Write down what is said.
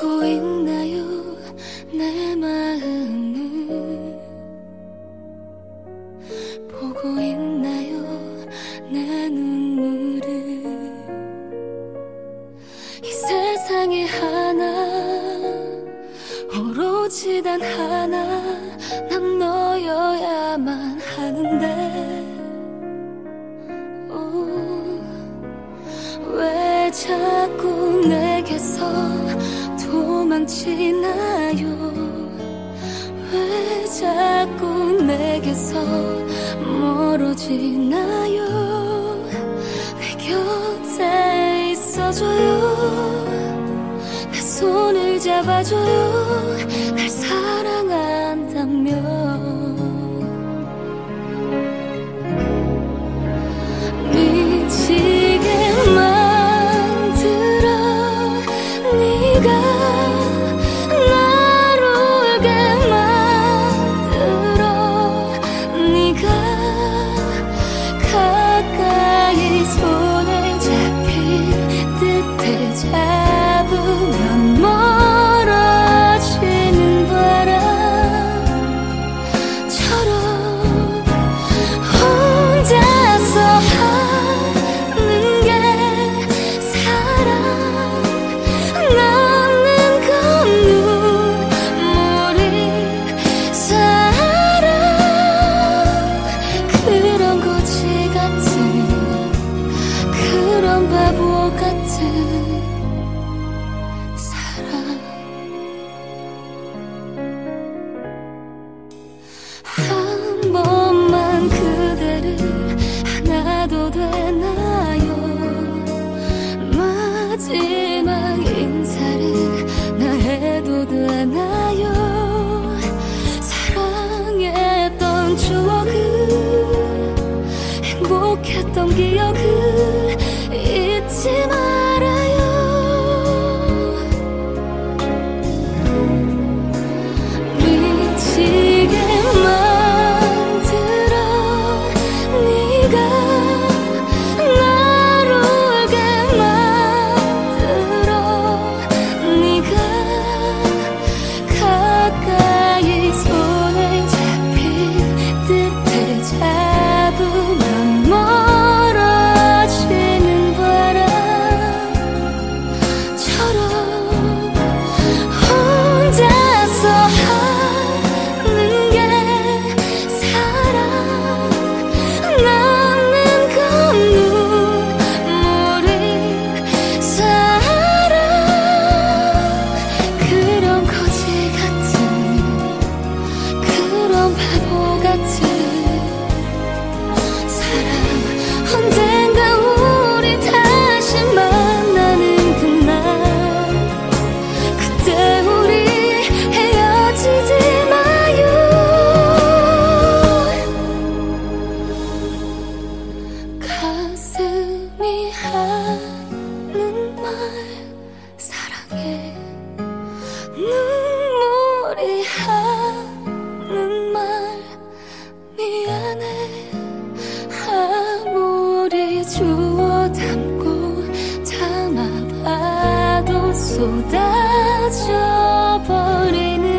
보고 있나요 내 마음을 보고 있나요 내 눈물을 이 세상에 하나 오로지 단 하나 난 너여야만 하는데 왜 자꾸 내게서 도망치나요 왜 자꾸 내게서 멀어지나요 내 곁에 있어줘요 내 손을 잡아줘요 날 사랑한다면 미치게 만들어 네가 날 울게 만들어 네가 가까이 손에 잡힐 듯해 잡으면 멀어지는 바람처럼 혼자서 하는 게 사랑 남는 건 눈물이 사랑 그런 거지 같은 그런 바보 같은 사랑 한 번만 그대를 안아도 되나요 마지막 인사를 나 해도 되나요 사랑했던 추억을 행복했던 기억을 잊지 말아요 미치게 만들어 네가 날 울게 만들어 네가 가까이 손에 잡힐 듯해 잡으면 멀어지는 바람처럼 혼자서 하는 게 사랑 남는 건 눈물이 사랑 그런 거지 같은 그런 바보 같은 사랑 언젠가 우리 다시 만나는 그날 그때 우리 헤어지지 마요 가슴이 하는 말 사랑해 눈물이 하는 말 미안해 아무리 주워 담고 담아봐도 쏟아져 버리는